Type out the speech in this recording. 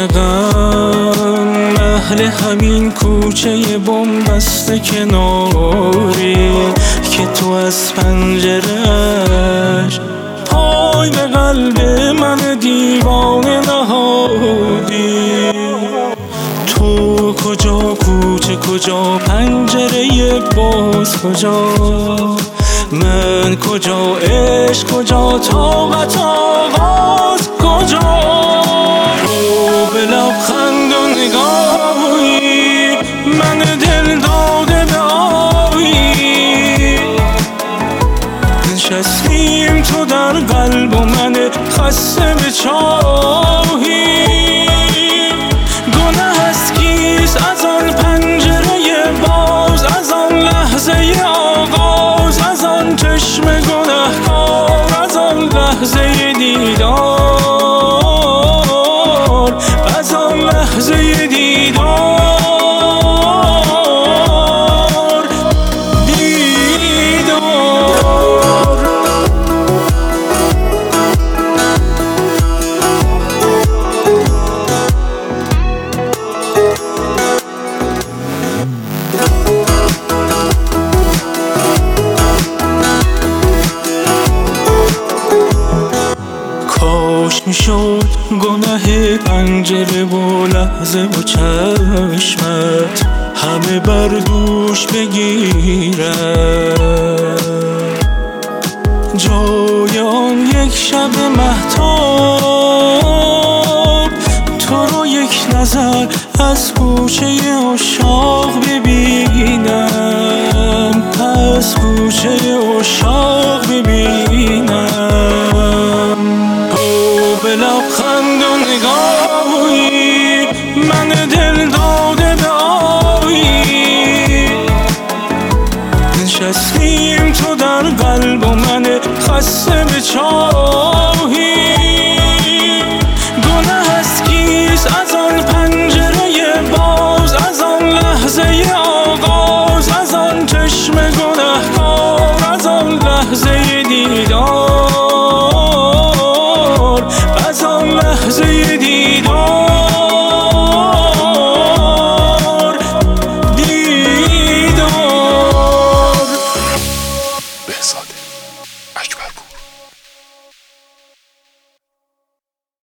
غم اهل همین کوچه بنبست کناری که تو از پنجره‌اش پای به قلب من دیوانه نهادی. تو کجا کوچه کجا پنجره باز کجا، من کجا عشق کجا طاقت آغاز کجا. رو به لبخند و نگاهی من دل داده به آبی، نشستیم تو در قلب و من خسته به چاهی. گناه از کیست از آن پنجره باز، از آن لحظه آغاز، از آن چشم گنهکار، از آن لحظه دیدار، از آن لحظه دیدار. کاش میشد گناه پنجره و لحظه و چشمت همه بر دوش بگیرد، جای آن یک شب مهتاب تو رو یک نظر از کوچه عشاق ببینم، از کوچه عشاق ببینم. به لبخند و نگاهی من دل داده به آبی، نشستیم تو در قلب و من خسته به چاهی. گناه از کیست از آن پنجره باز، از آن لحظه آغاز، از آن چشم گنهکار، از آن لحظه دیدار، از آن لحظه دیدار، دیدار. بهزاده.